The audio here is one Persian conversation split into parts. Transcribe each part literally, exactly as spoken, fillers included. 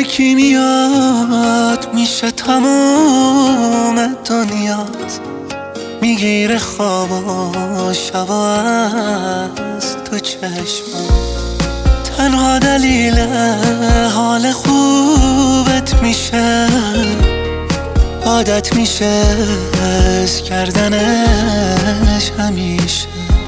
یکی میاد میشه تموم دنیات، میگیره خواب و شبا از تو چشمم. تنها دلیل حال خوبت میشه، عادت میشه حس کردنش همیشه.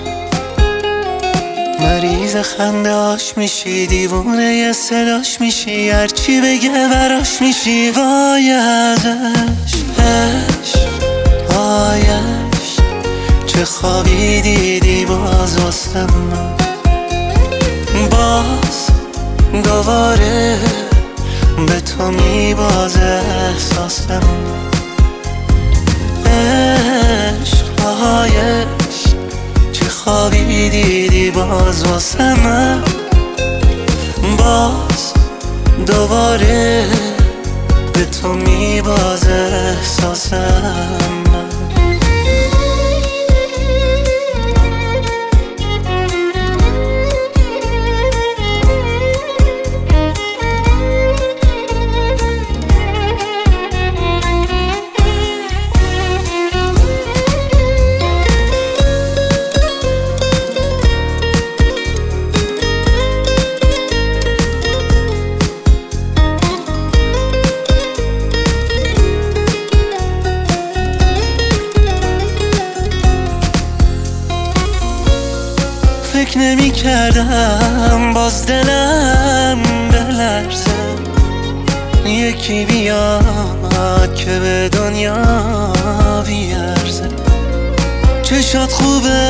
مریض خنده هاش میشی، دیوونه ی صداش میشی، هرچی بگه براش میشی. وای ازش عشق، وایش چه خوابی دیدی باز واسه من. باز دوباره به تو میبازه احساس من. عشق، وایش چه خوابی دیدی باز واسه من. باز دوباره به تو میبازه احساس من. فکر نمی کردم باز دلم بلرزه، یکی بیاد که به دنیا بیارزه. چشات خوبه